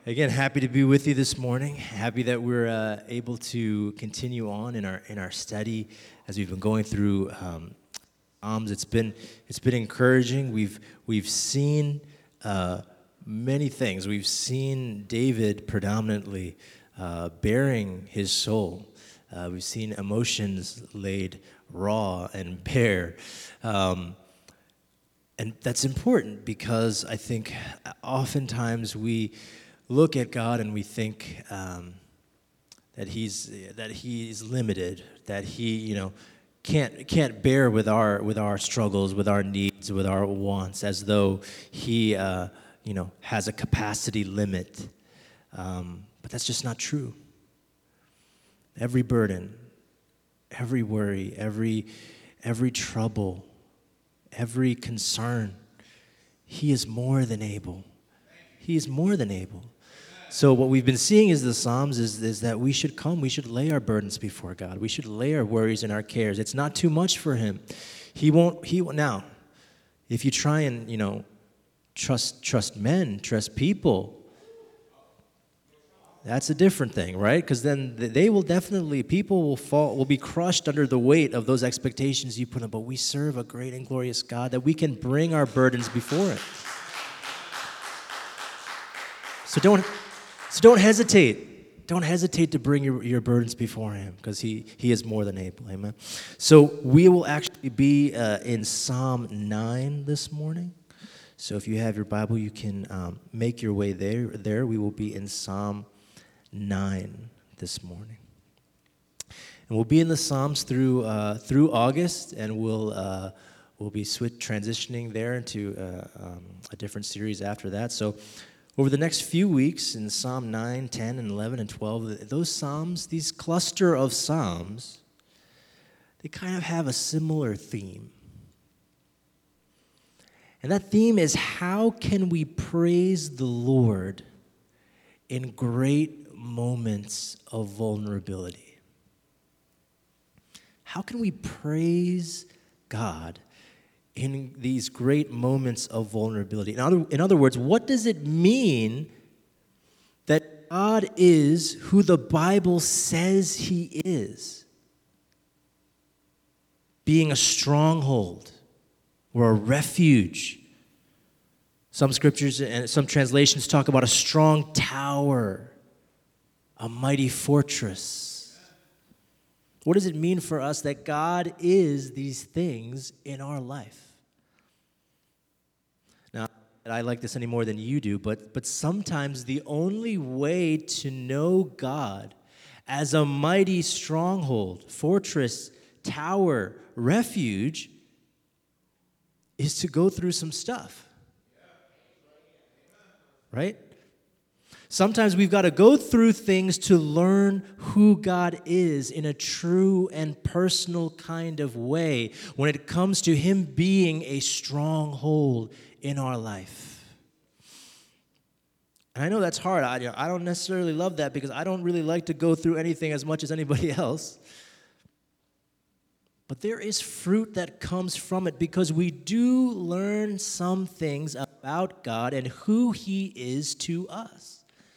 Again, happy to be with you this morning. Happy that we're able to continue on in our study as we've been going through Psalms. It's been encouraging. We've seen many things. We've seen David predominantly bearing his soul. We've seen emotions laid raw and bare. And that's important because I think oftentimes we look at God and we think that he's limited, that he can't bear with our struggles, with our needs, with our wants, as though he has a capacity limit. But that's just not true. Every burden, every worry, every trouble, every concern, he is more than able. He is more than able. So what we've been seeing is the Psalms is that we should lay our burdens before God. We should lay our worries and our cares. It's not too much for him. He won't now, if you try and, trust men, trust people, that's a different thing, right? Because then people will be crushed under the weight of those expectations you put on. But we serve a great and glorious God that we can bring our burdens before him. So don't hesitate. Don't hesitate to bring your burdens before him, because he is more than able. Amen. So we will actually be in Psalm 9 this morning. So if you have your Bible, you can make your way there. We will be in Psalm 9 this morning. And we'll be in the Psalms through August, and we'll be transitioning there into a different series after that. So over the next few weeks in Psalm 9, 10, and 11, and 12, those Psalms, these cluster of Psalms, they kind of have a similar theme. And that theme is, how can we praise the Lord in great moments of vulnerability? How can we praise God in these great moments of vulnerability? In other words, what does it mean that God is who the Bible says he is? Being a stronghold or a refuge. Some scriptures and some translations talk about a strong tower, a mighty fortress. What does it mean for us that God is these things in our life? Now, I like this any more than you do, but sometimes the only way to know God as a mighty stronghold, fortress, tower, refuge is to go through some stuff. Right? Sometimes we've got to go through things to learn who God is in a true and personal kind of way when it comes to him being a stronghold in our life. And I know that's hard. I don't necessarily love that, because I don't really like to go through anything as much as anybody else. But there is fruit that comes from it, because we do learn some things about God and who he is to us.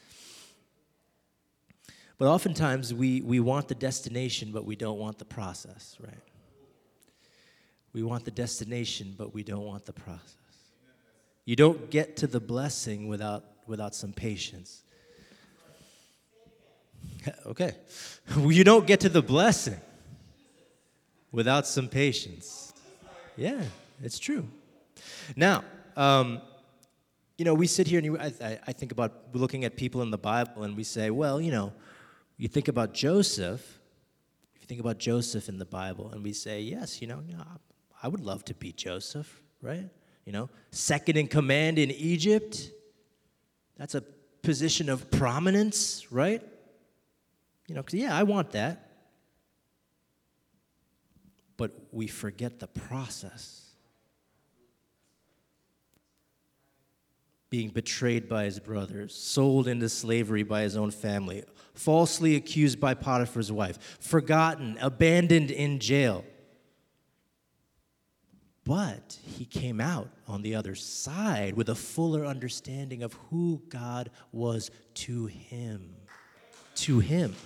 But oftentimes we want the destination, but we don't want the process, right? We want the destination, but we don't want the process. You don't get to the blessing without some patience. Okay. You don't get to the blessing without some patience. Yeah, it's true. Now, we sit here and I think about looking at people in the Bible, and we say, well, you think about Joseph. If you think about Joseph in the Bible, and we say, yes, I would love to be Joseph, right? Second in command in Egypt. That's a position of prominence, right? Because, I want that. But we forget the process. Being betrayed by his brothers, sold into slavery by his own family, falsely accused by Potiphar's wife, forgotten, abandoned in jail. But he came out on the other side with a fuller understanding of who God was to him. To him.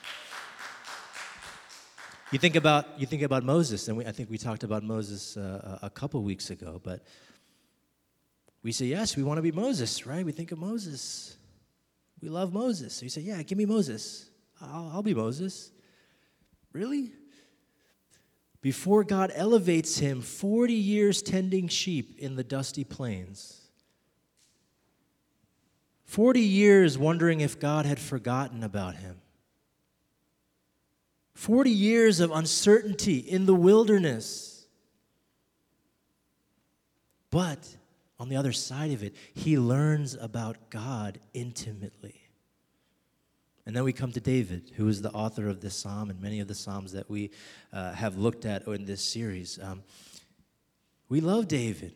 You think about Moses, and I think we talked about Moses a couple weeks ago, but we say, yes, we want to be Moses, right? We think of Moses. We love Moses. So you say, yeah, give me Moses. I'll be Moses. Really? Before God elevates him, 40 years tending sheep in the dusty plains. 40 years wondering if God had forgotten about him. 40 years of uncertainty in the wilderness. But on the other side of it, he learns about God intimately. And then we come to David, who is the author of this psalm and many of the psalms that we have looked at in this series. We love David,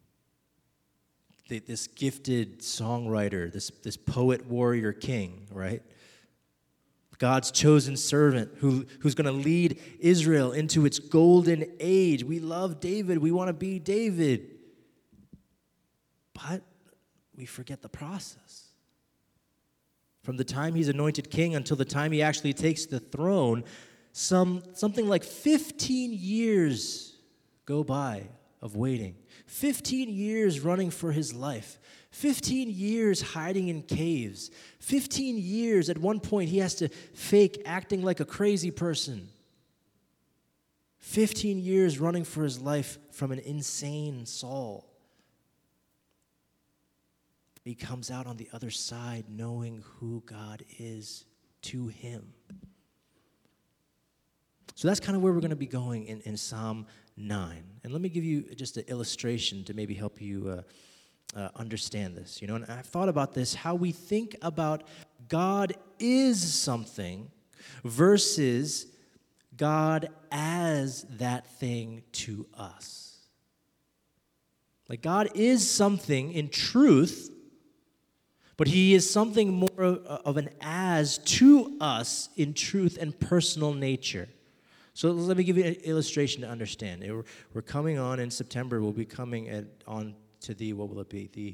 this gifted songwriter, this poet, warrior, king, right? God's chosen servant who's going to lead Israel into its golden age. We love David. We want to be David. But we forget the process. From the time he's anointed king until the time he actually takes the throne, something like 15 years go by of waiting. 15 years running for his life. 15 years hiding in caves. 15 years, at one point, he has to fake acting like a crazy person. 15 years running for his life from an insane Saul. He comes out on the other side knowing who God is to him. So that's kind of where we're going to be going in Psalm 9. And let me give you just an illustration to maybe help you understand this. And I've thought about this, how we think about God is something versus God as that thing to us. Like God is something in truth, but he is something more of an as to us in truth and personal nature. So let me give you an illustration to understand. We're coming on in September. We'll be coming on to the, what will it be? The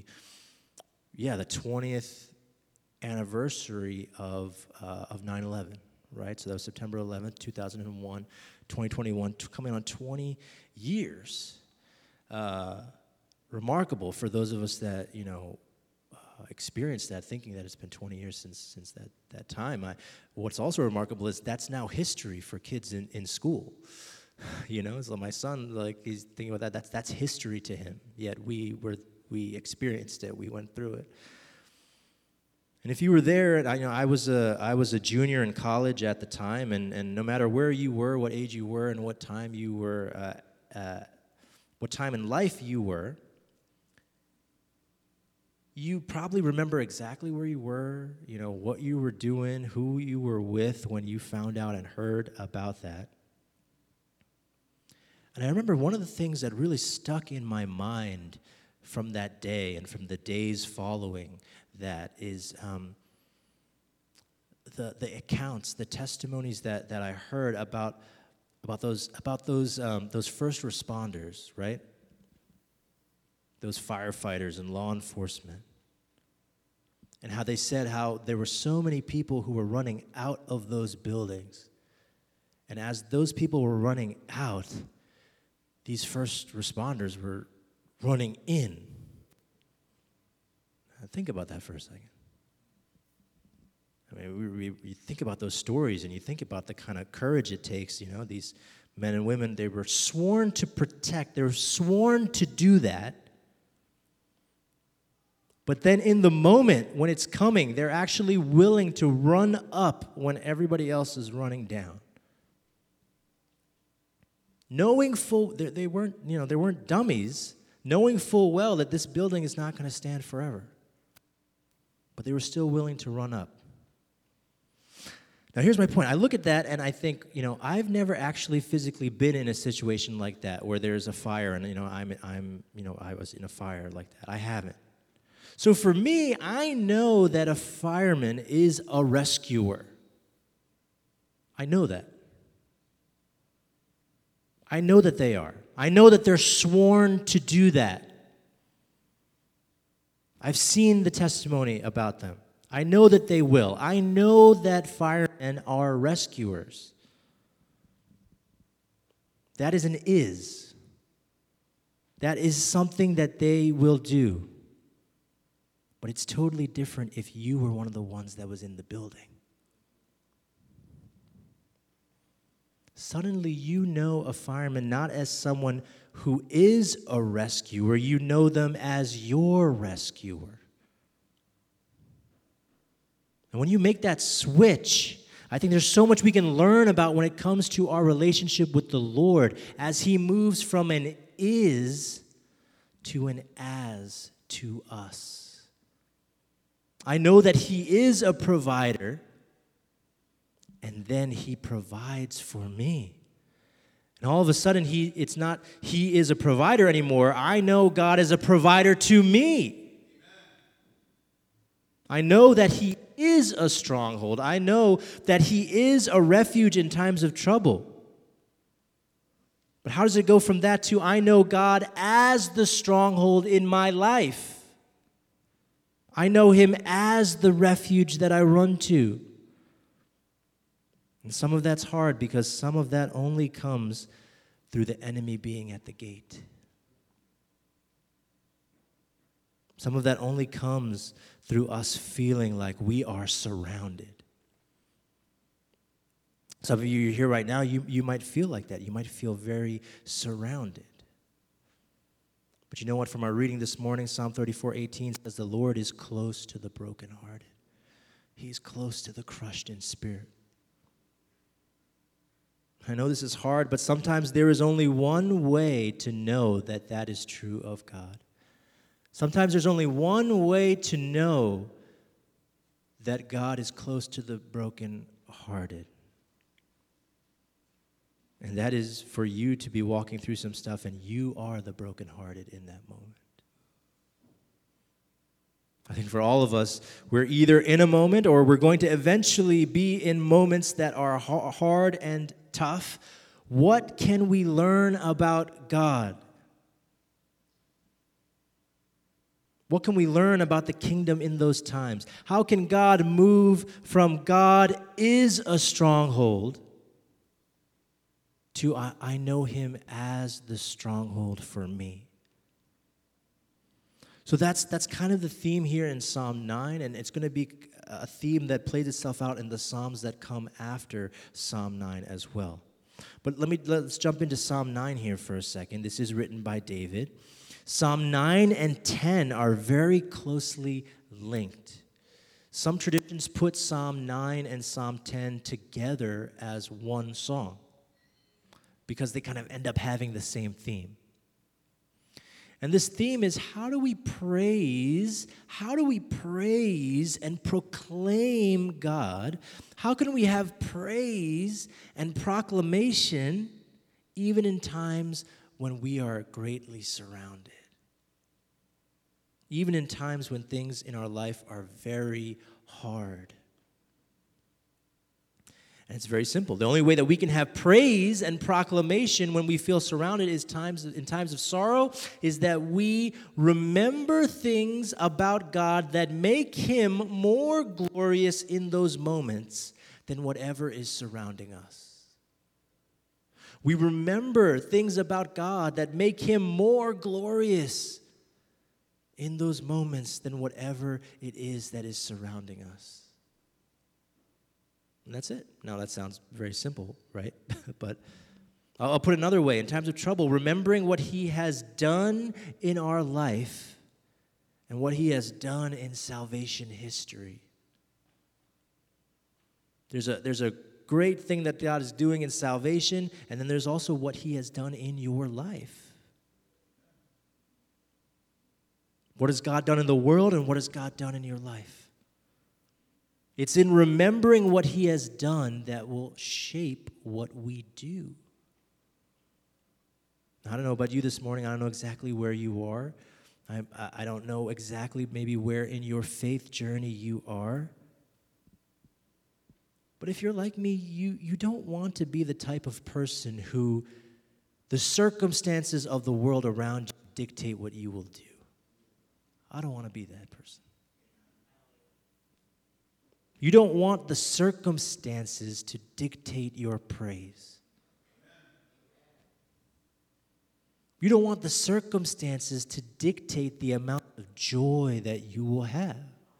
20th anniversary of 9/11, right? So that was September 11th, 2001, 2021, coming on 20 years. Remarkable for those of us that, experienced that, thinking that it's been 20 years since that time. What's also remarkable is that's now history for kids in school. So my son, he's thinking about that. That's history to him. Yet we experienced it. We went through it. And if you were there, I was a junior in college at the time, and no matter where you were, what age you were, and what time you were, what time in life you were, you probably remember exactly where you were, what you were doing, who you were with when you found out and heard about that. And I remember one of the things that really stuck in my mind from that day and from the days following that is the accounts, the testimonies that I heard about those first responders, right? Those firefighters and law enforcement, and how they said how there were so many people who were running out of those buildings. And as those people were running out, these first responders were running in. Now, think about that for a second. You think about those stories, and you think about the kind of courage it takes. These men and women, they were sworn to protect. They were sworn to do that. But then in the moment when it's coming, they're actually willing to run up when everybody else is running down. Knowing they weren't dummies, knowing full well that this building is not going to stand forever. But they were still willing to run up. Now here's my point. I look at that and I think, I've never actually physically been in a situation like that where there's a fire and I was in a fire like that. I haven't. So for me, I know that a fireman is a rescuer. I know that. I know that they are. I know that they're sworn to do that. I've seen the testimony about them. I know that they will. I know that firemen are rescuers. That is an is. That is something that they will do. But it's totally different if you were one of the ones that was in the building. Suddenly you know a fireman not as someone who is a rescuer, you know them as your rescuer. And when you make that switch, I think there's so much we can learn about when it comes to our relationship with the Lord as He moves from an is to an as to us. I know that He is a provider, and then He provides for me. And all of a sudden, it's not He is a provider anymore. I know God is a provider to me. I know that He is a stronghold. I know that He is a refuge in times of trouble. But how does it go from that to I know God as the stronghold in my life? I know Him as the refuge that I run to. And some of that's hard because some of that only comes through the enemy being at the gate. Some of that only comes through us feeling like we are surrounded. Some of you here right now, you might feel like that. You might feel very surrounded. But you know what? From our reading this morning, Psalm 34:18 says, the Lord is close to the brokenhearted. He's close to the crushed in spirit. I know this is hard, but sometimes there is only one way to know that that is true of God. Sometimes there's only one way to know that God is close to the brokenhearted. And that is for you to be walking through some stuff and you are the brokenhearted in that moment. I think for all of us, we're either in a moment or we're going to eventually be in moments that are hard and tough. What can we learn about God? What can we learn about the kingdom in those times? How can God move from God is a stronghold to I know Him as the stronghold for me? So that's kind of the theme here in Psalm 9, and it's going to be a theme that plays itself out in the Psalms that come after Psalm 9 as well. But let's jump into Psalm 9 here for a second. This is written by David. Psalm 9 and 10 are very closely linked. Some traditions put Psalm 9 and Psalm 10 together as one song because they kind of end up having the same theme. And this theme is how do we praise and proclaim God? How can we have praise and proclamation even in times when we are greatly surrounded? Even in times when things in our life are very hard. And it's very simple. The only way that we can have praise and proclamation when we feel surrounded in times of sorrow is that we remember things about God that make Him more glorious in those moments than whatever is surrounding us. We remember things about God that make Him more glorious in those moments than whatever it is that is surrounding us. And that's it. Now, that sounds very simple, right? But I'll put it another way. In times of trouble, remembering what He has done in our life and what He has done in salvation history. There's a great thing that God is doing in salvation, and then there's also what He has done in your life. What has God done in the world, and what has God done in your life? It's in remembering what He has done that will shape what we do. I don't know about you this morning. I don't know exactly where you are. I don't know exactly maybe where in your faith journey you are. But if you're like me, you don't want to be the type of person who the the circumstances of the world around you dictate what you will do. I don't want to be that person. You don't want the circumstances to dictate your praise. You don't want the circumstances to dictate the amount of joy that you will have.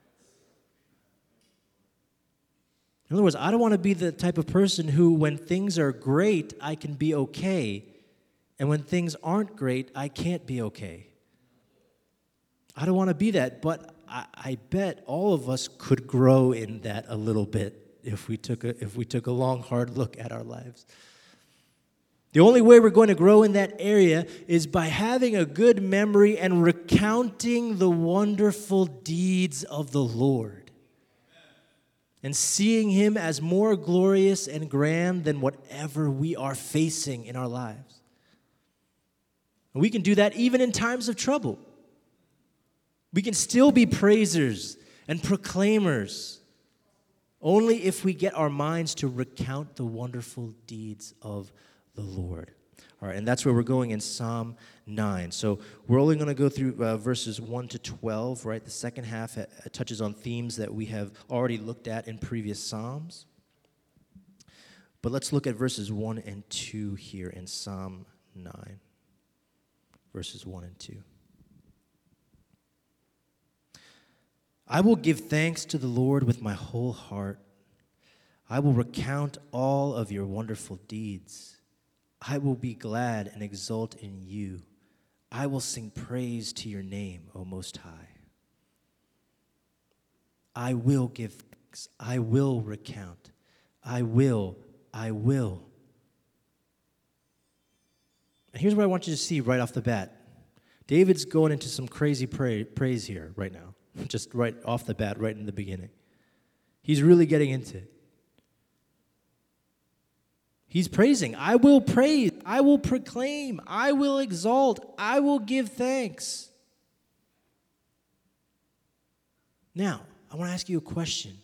In other words, I don't want to be the type of person who, when things are great, I can be okay, and when things aren't great, I can't be okay. I don't want to be that, but I bet all of us could grow in that a little bit if we took a long, hard look at our lives. The only way we're going to grow in that area is by having a good memory and recounting the wonderful deeds of the Lord and seeing Him as more glorious and grand than whatever we are facing in our lives. And we can do that even in times of trouble. We can still be praisers and proclaimers only if we get our minds to recount the wonderful deeds of the Lord. All right, and that's where we're going in Psalm 9. So we're only going to go through verses 1 to 12, right? The second half touches on themes that we have already looked at in previous Psalms. But let's look at verses 1 and 2 here in Psalm 9. Verses 1 and 2. I will give thanks to the Lord with my whole heart. I will recount all of your wonderful deeds. I will be glad and exult in you. I will sing praise to your name, O Most High. I will give thanks. I will recount. I will. And here's what I want you to see right off the bat. David's going into some crazy praise here right now. Just right off the bat, right in the beginning. He's really getting into it. He's praising. I will praise. I will proclaim. I will exalt. I will give thanks. Now, I want to ask you a question.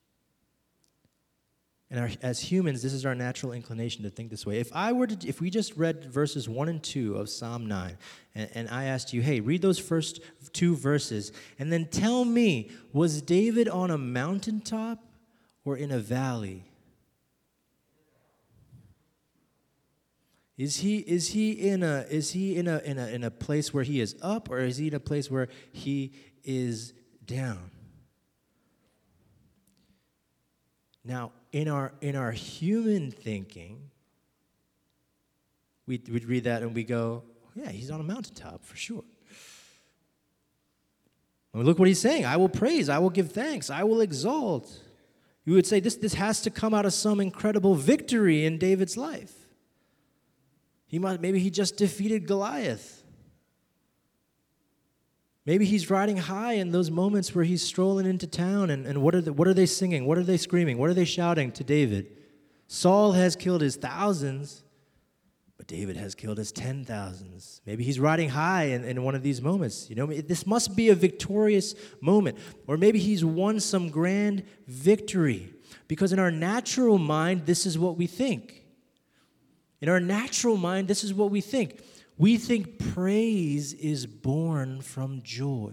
And as humans, this is our natural inclination to think this way. If we just read verses 1 and 2 of Psalm 9, and I asked you, hey, read those first two verses, and then tell me, was David on a mountaintop or in a valley? Is he in a place where he is up, or is he in a place where he is down? Now, in our human thinking, we'd read that and we go, yeah, he's on a mountaintop for sure. And look what he's saying. I will praise. I will give thanks. I will exalt. You would say this has to come out of some incredible victory in David's life. Maybe he just defeated Goliath. Maybe he's riding high in those moments where he's strolling into town, and what are they singing? What are they screaming? What are they shouting to David? Saul has killed his thousands, but David has killed his 10,000s. Maybe he's riding high in one of these moments. You know, this must be a victorious moment. Or maybe he's won some grand victory. Because in our natural mind, this is what we think. In our natural mind, this is what we think. We think praise is born from joy.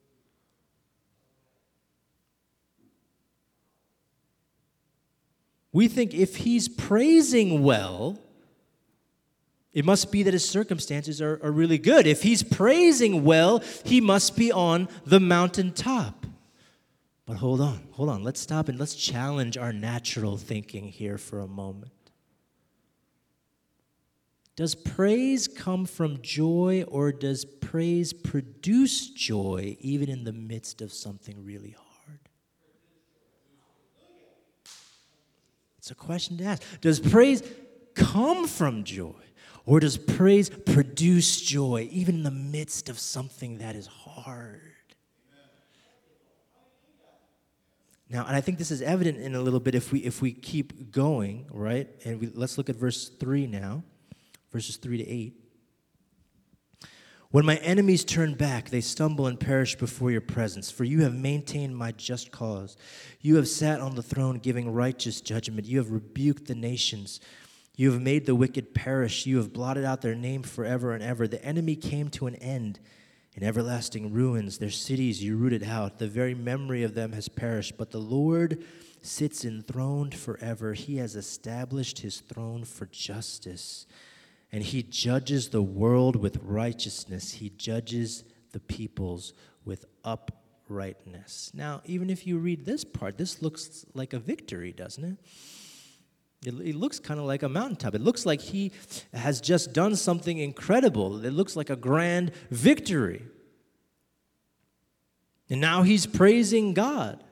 We think if he's praising well, it must be that his circumstances are really good. If he's praising well, he must be on the mountaintop. But hold on. Let's stop and let's challenge our natural thinking here for a moment. Does praise come from joy, or does praise produce joy even in the midst of something really hard? It's a question to ask. Does praise come from joy, or does praise produce joy even in the midst of something that is hard? Now, and I think this is evident in a little bit if we keep going, right? And let's look at verse 3 now. Verses 3 to 8. When my enemies turn back, they stumble and perish before your presence, for you have maintained my just cause. You have sat on the throne giving righteous judgment. You have rebuked the nations. You have made the wicked perish. You have blotted out their name forever and ever. The enemy came to an end in everlasting ruins. Their cities you rooted out. The very memory of them has perished. But the Lord sits enthroned forever. He has established his throne for justice. And he judges the world with righteousness. He judges the peoples with uprightness. Now, even if you read this part, this looks like a victory, doesn't it? It looks kind of like a mountaintop. It looks like he has just done something incredible. It looks like a grand victory. And now he's praising God.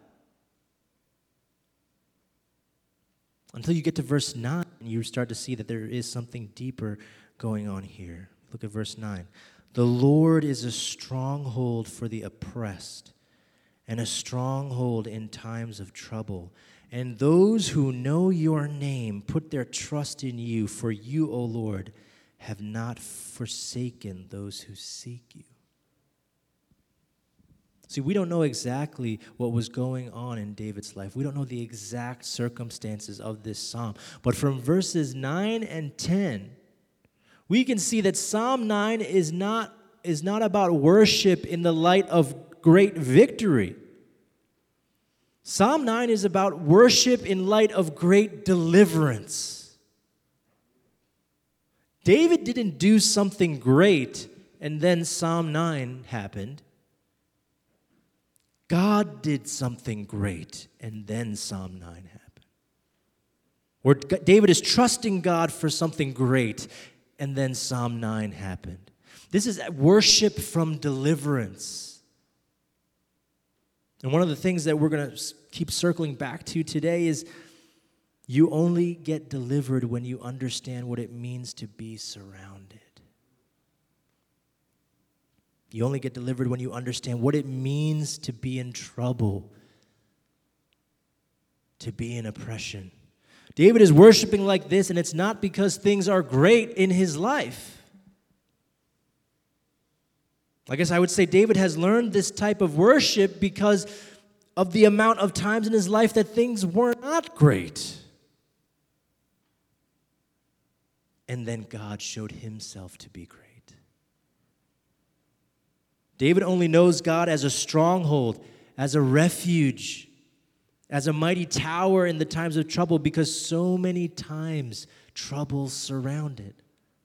Until you get to verse 9, you start to see that there is something deeper going on here. Look at verse 9. The Lord is a stronghold for the oppressed, and a stronghold in times of trouble. And those who know your name put their trust in you, for you, O Lord, have not forsaken those who seek you. See, we don't know exactly what was going on in David's life. We don't know the exact circumstances of this psalm. But from verses 9 and 10, we can see that Psalm 9 is not about worship in the light of great victory. Psalm 9 is about worship in light of great deliverance. David didn't do something great and then Psalm 9 happened. God did something great and then Psalm 9 happened. Where David is trusting God for something great and then Psalm 9 happened. This is worship from deliverance. And one of the things that we're going to keep circling back to today is you only get delivered when you understand what it means to be surrounded. You only get delivered when you understand what it means to be in trouble, to be in oppression. David is worshiping like this, and it's not because things are great in his life. I guess I would say David has learned this type of worship because of the amount of times in his life that things were not great. And then God showed himself to be great. David only knows God as a stronghold, as a refuge, as a mighty tower in the times of trouble because so many times trouble surrounded.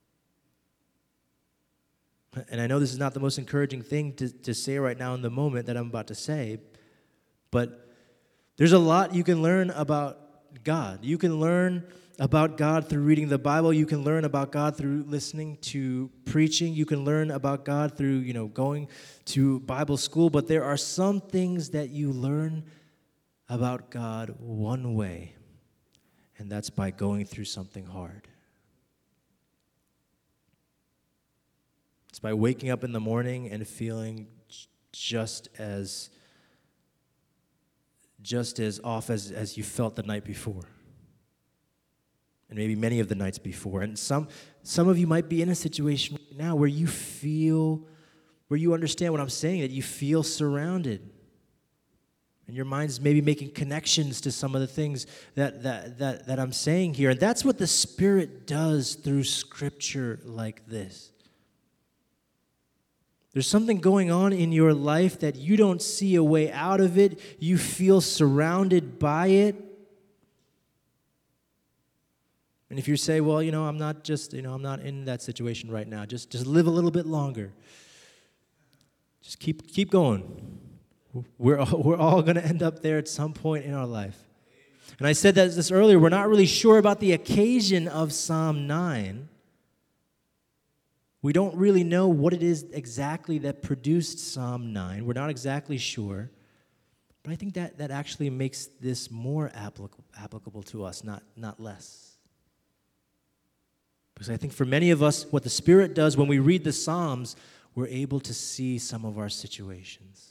And I know this is not the most encouraging thing to say right now in the moment that I'm about to say, but there's a lot you can learn about God. You can learn about God through reading the Bible. You can learn about God through listening to preaching. You can learn about God through, going to Bible school. But there are some things that you learn about God one way, and that's by going through something hard. It's by waking up in the morning and feeling just as off as you felt the night before. And maybe many of the nights before. And some of you might be in a situation right now where you understand what I'm saying, that you feel surrounded. And your mind's maybe making connections to some of the things that I'm saying here. And that's what the Spirit does through Scripture like this. There's something going on in your life that you don't see a way out of it. You feel surrounded by it. And if you say, well, I'm not in that situation right now. Just live a little bit longer. Just keep going. We're all going to end up there at some point in our life. And I said this earlier, we're not really sure about the occasion of Psalm 9. We don't really know what it is exactly that produced Psalm 9. We're not exactly sure. But I think that actually makes this more applicable to us, not less. Because I think for many of us, what the Spirit does when we read the Psalms, we're able to see some of our situations.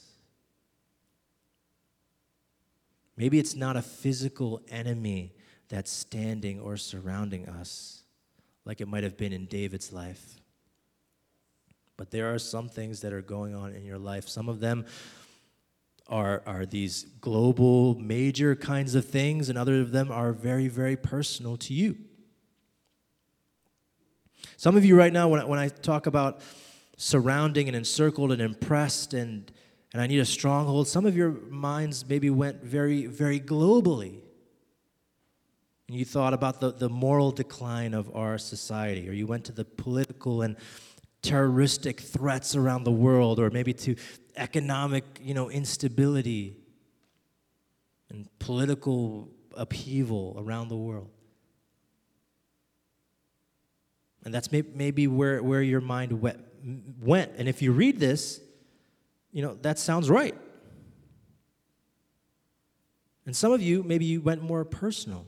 Maybe it's not a physical enemy that's standing or surrounding us like it might have been in David's life. But there are some things that are going on in your life. Some of them are these global, major kinds of things, and other of them are very, very personal to you. Some of you right now, when I talk about surrounding and encircled and impressed and I need a stronghold, some of your minds maybe went very, very globally. And you thought about the moral decline of our society, or you went to the political and terroristic threats around the world, or maybe to economic, instability and political upheaval around the world. And that's maybe where your mind went. And if you read this, that sounds right. And some of you, maybe you went more personal.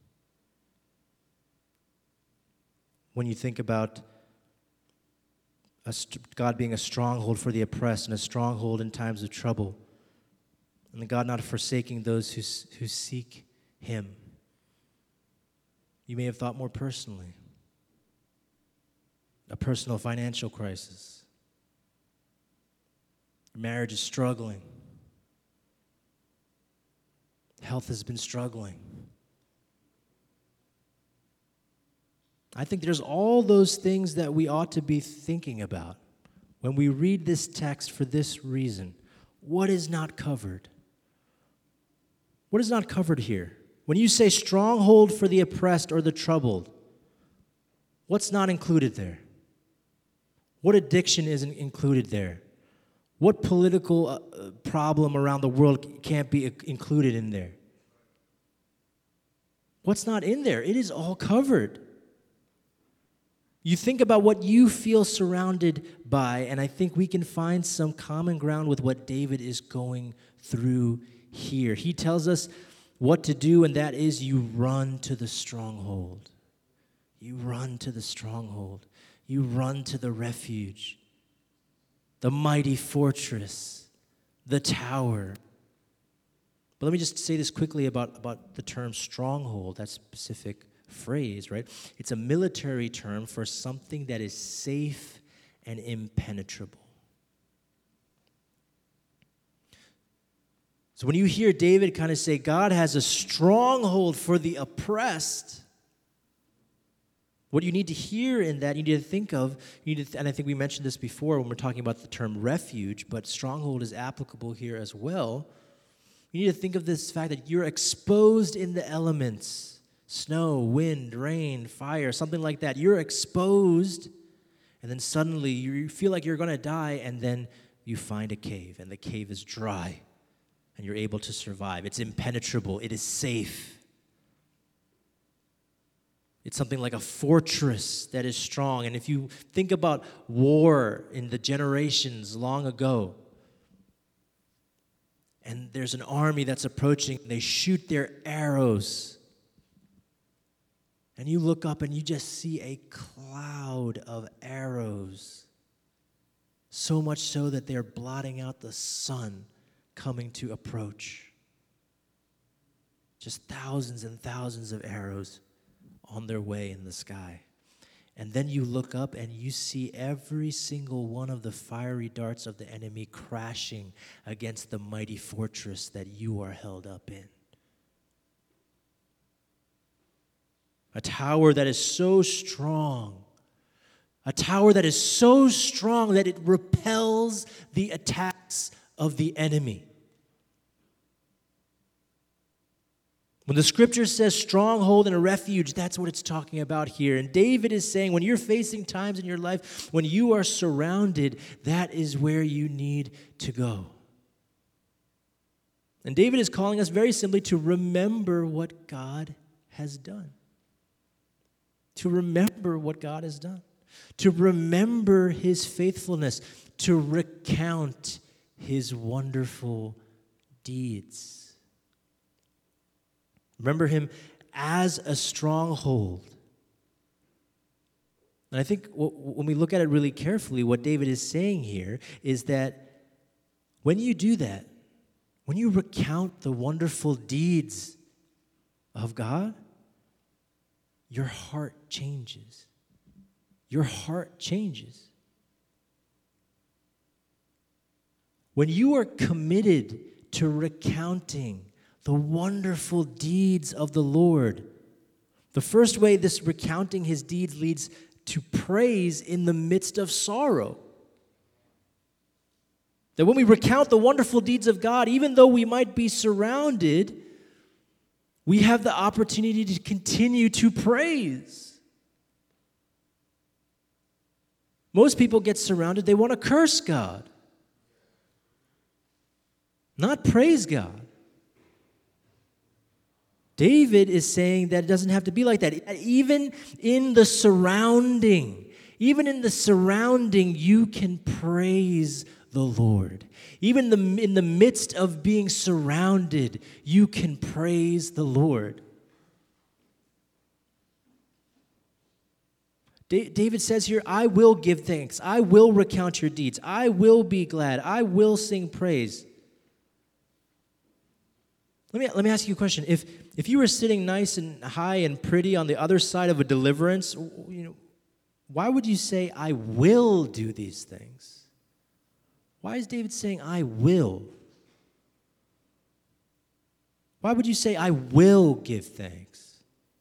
When you think about God being a stronghold for the oppressed and a stronghold in times of trouble, and God not forsaking those who seek Him, you may have thought more personally. A personal financial crisis. Your marriage is struggling. Health has been struggling. I think there's all those things that we ought to be thinking about when we read this text for this reason. What is not covered? What is not covered here? When you say stronghold for the oppressed or the troubled, what's not included there? What addiction isn't included there? What political problem around the world can't be included in there? What's not in there? It is all covered. You think about what you feel surrounded by, and I think we can find some common ground with what David is going through here. He tells us what to do, and that is you run to the stronghold. You run to the stronghold. You run to the refuge, the mighty fortress, the tower. But let me just say this quickly about the term stronghold, that specific phrase, right? It's a military term for something that is safe and impenetrable. So when you hear David kind of say, God has a stronghold for the oppressed, what you need to hear in that, you need to think of, and I think we mentioned this before when we're talking about the term refuge, but stronghold is applicable here as well. You need to think of this fact that you're exposed in the elements. Snow, wind, rain, fire, something like that. You're exposed, and then suddenly you feel like you're going to die, and then you find a cave, and the cave is dry, and you're able to survive. It's impenetrable. It is safe. It's something like a fortress that is strong. And if you think about war in the generations long ago, and there's an army that's approaching, they shoot their arrows, and you look up and you just see a cloud of arrows, so much so that they're blotting out the sun coming to approach. Just thousands and thousands of arrows on their way in the sky. And then you look up and you see every single one of the fiery darts of the enemy crashing against the mighty fortress that you are held up in. A tower that is so strong. A tower that is so strong that it repels the attacks of the enemy. When the scripture says stronghold and a refuge, that's what it's talking about here. And David is saying when you're facing times in your life when you are surrounded, that is where you need to go. And David is calling us very simply to remember what God has done. To remember what God has done. To remember His faithfulness. To recount His wonderful deeds. Remember Him as a stronghold. And I think when we look at it really carefully, what David is saying here is that when you do that, when you recount the wonderful deeds of God, your heart changes. Your heart changes. When you are committed to recounting the wonderful deeds of the Lord, the first way this recounting His deeds leads to praise in the midst of sorrow. That when we recount the wonderful deeds of God, even though we might be surrounded, we have the opportunity to continue to praise. Most people get surrounded, they want to curse God, not praise God. David is saying that it doesn't have to be like that. Even in the surrounding, you can praise the Lord. Even in the midst of being surrounded, you can praise the Lord. David says here, I will give thanks. I will recount your deeds. I will be glad. I will sing praise. Let me ask you a question. If you were sitting nice and high and pretty on the other side of a deliverance, why would you say, I will do these things? Why is David saying, I will? Why would you say, I will give thanks?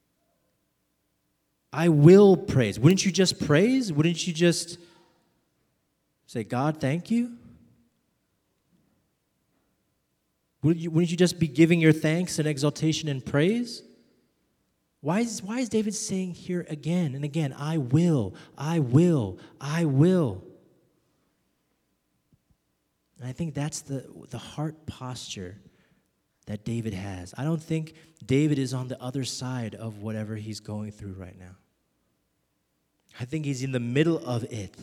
I will praise. Wouldn't you just praise? Wouldn't you just say, God, thank you? Wouldn't you just be giving your thanks and exaltation and praise? Why is David saying here again and again, I will, I will, I will? And I think that's the heart posture that David has. I don't think David is on the other side of whatever he's going through right now. I think he's in the middle of it,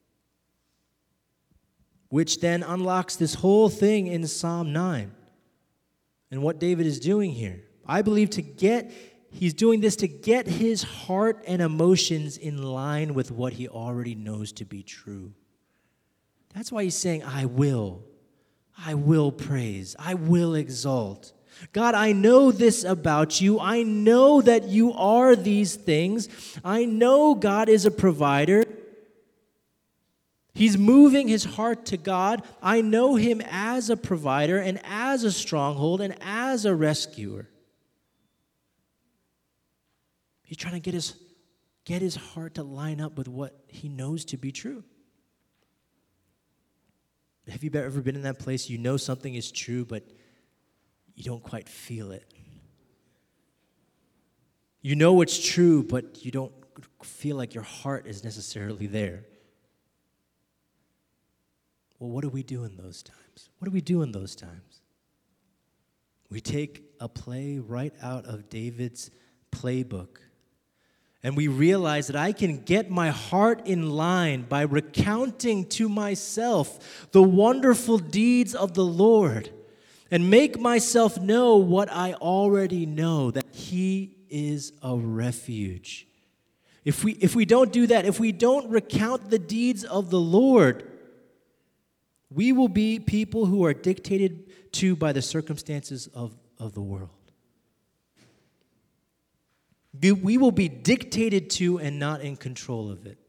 which then unlocks this whole thing in Psalm 9. And what David is doing here, I believe he's doing this to get his heart and emotions in line with what he already knows to be true. That's why he's saying, I will praise, I will exalt. God, I know this about you. I know that you are these things. I know God is a provider. He's moving his heart to God. I know him as a provider and as a stronghold and as a rescuer. He's trying to get his heart to line up with what he knows to be true. Have you ever been in that place? You know something is true, but you don't quite feel it. You know it's true, but you don't feel like your heart is necessarily there. Well, what do we do in those times? What do we do in those times? We take a play right out of David's playbook, and we realize that I can get my heart in line by recounting to myself the wonderful deeds of the Lord and make myself know what I already know, that he is a refuge. If we don't do that, if we don't recount the deeds of the Lord, we will be people who are dictated to by the circumstances of the world. We will be dictated to and not in control of it.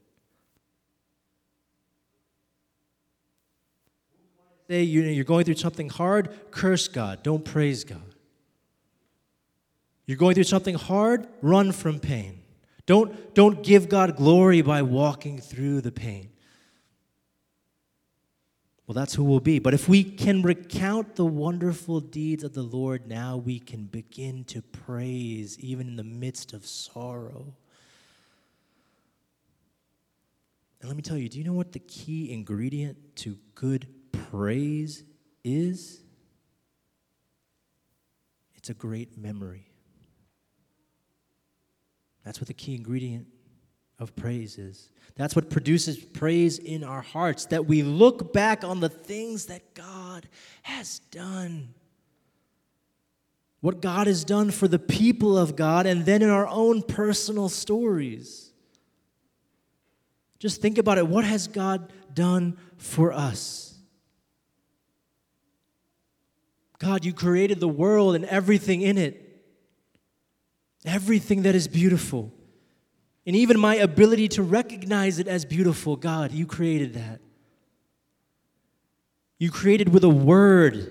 Say you're going through something hard, curse God, don't praise God. You're going through something hard, run from pain. Don't give God glory by walking through the pain. Well, that's who we'll be. But if we can recount the wonderful deeds of the Lord, now we can begin to praise even in the midst of sorrow. And let me tell you, do you know what the key ingredient to good praise is? It's a great memory. That's what the key ingredient of praise is. That's what produces praise in our hearts, that we look back on the things that God has done. What God has done for the people of God, and then in our own personal stories. Just think about it. What has God done for us? God, you created the world and everything in it. Everything that is beautiful. And even my ability to recognize it as beautiful, God, you created that. You created with a word.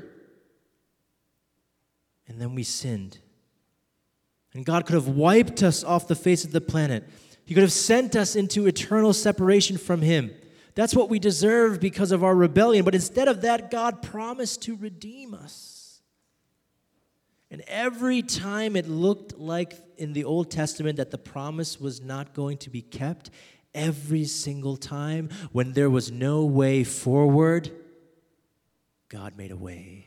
And then we sinned. And God could have wiped us off the face of the planet. He could have sent us into eternal separation from him. That's what we deserve because of our rebellion. But instead of that, God promised to redeem us. And every time it looked like in the Old Testament that the promise was not going to be kept, every single time when there was no way forward, God made a way.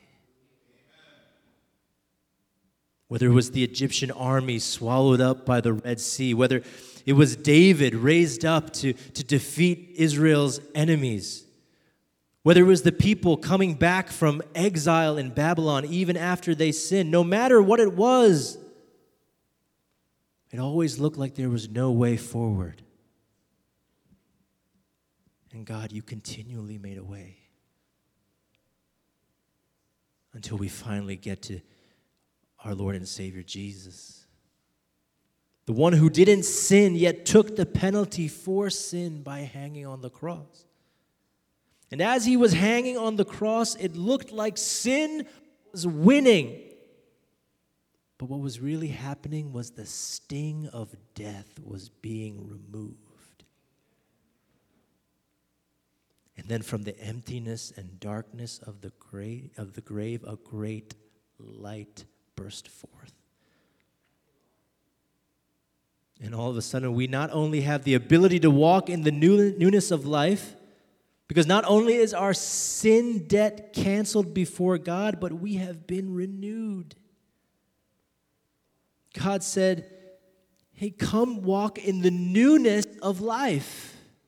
Whether it was the Egyptian army swallowed up by the Red Sea, whether it was David raised up to defeat Israel's enemies, whether it was the people coming back from exile in Babylon even after they sinned, no matter what it was, it always looked like there was no way forward. And God, you continually made a way until we finally get to our Lord and Savior Jesus, the one who didn't sin yet took the penalty for sin by hanging on the cross. And as he was hanging on the cross, it looked like sin was winning. But what was really happening was the sting of death was being removed. And then from the emptiness and darkness of the grave, a great light burst forth. And all of a sudden, we not only have the ability to walk in the newness of life, because not only is our sin debt canceled before God, but we have been renewed. God said, hey, come walk in the newness of life.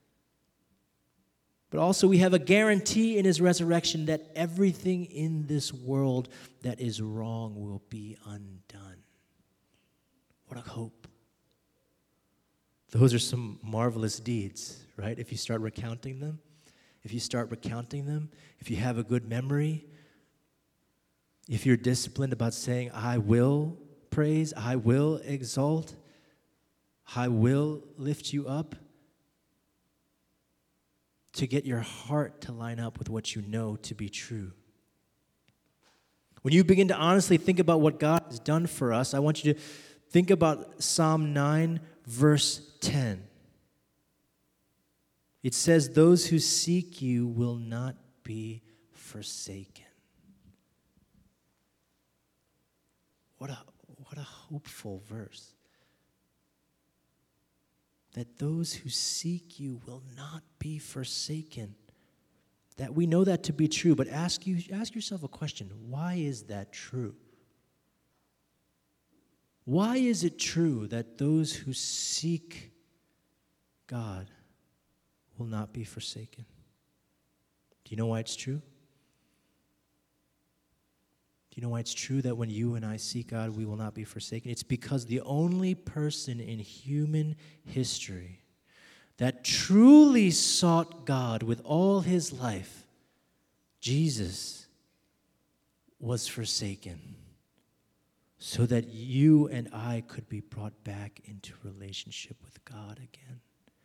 But also we have a guarantee in his resurrection that everything in this world that is wrong will be undone. What a hope. Those are some marvelous deeds, right? If you start recounting them, if you have a good memory, if you're disciplined about saying, I will praise, I will exalt, I will lift you up, to get your heart to line up with what you know to be true. When you begin to honestly think about what God has done for us, I want you to think about Psalm 9, verse 10. It says, those who seek you will not be forsaken. What a hopeful verse. That those who seek you will not be forsaken. That we know that to be true, but ask yourself a question. Why is that true? Why is it true that those who seek God will not be forsaken? Do you know why it's true? Do you know why it's true that when you and I seek God, we will not be forsaken? It's because the only person in human history that truly sought God with all his life, Jesus, was forsaken so that you and I could be brought back into relationship with God again.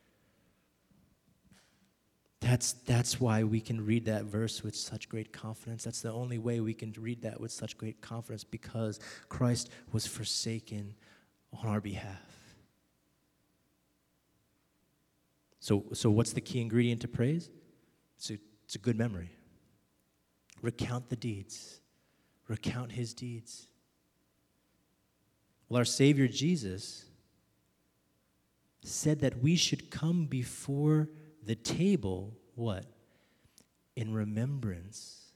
That's why we can read that verse with such great confidence. That's the only way we can read that with such great confidence, because Christ was forsaken on our behalf. So what's the key ingredient to praise? It's a good memory. Recount the deeds. Recount his deeds. Well, our Savior Jesus said that we should come before the table, what? In remembrance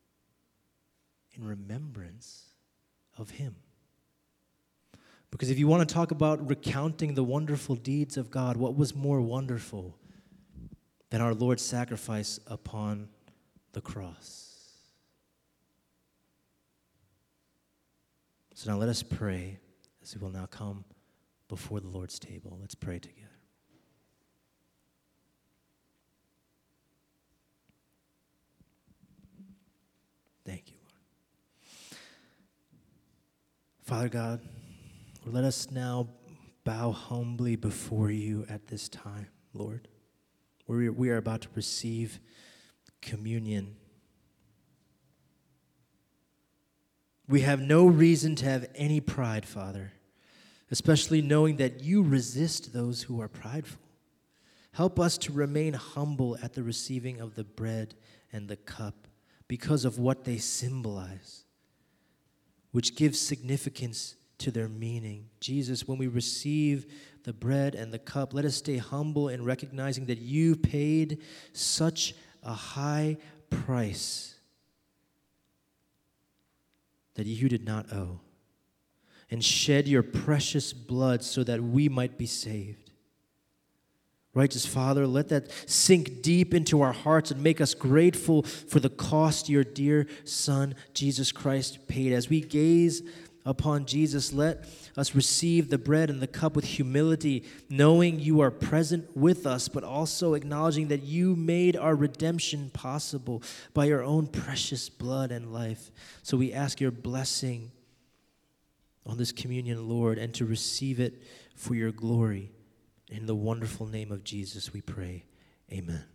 of him. Because if you want to talk about recounting the wonderful deeds of God, what was more wonderful than our Lord's sacrifice upon the cross? So now let us pray as we will now come before the Lord's table. Let's pray together. Thank you, Lord. Father God, let us now bow humbly before you at this time, Lord. We are about to receive communion. We have no reason to have any pride, Father, especially knowing that you resist those who are prideful. Help us to remain humble at the receiving of the bread and the cup because of what they symbolize, which gives significance to their meaning. Jesus, when we receive the bread and the cup, let us stay humble in recognizing that you paid such a high price that you did not owe, and shed your precious blood so that we might be saved. Righteous Father, let that sink deep into our hearts and make us grateful for the cost your dear Son, Jesus Christ, paid. As we gaze upon Jesus, let us receive the bread and the cup with humility, knowing you are present with us, but also acknowledging that you made our redemption possible by your own precious blood and life. So we ask your blessing on this communion, Lord, and to receive it for your glory. In the wonderful name of Jesus we pray. Amen.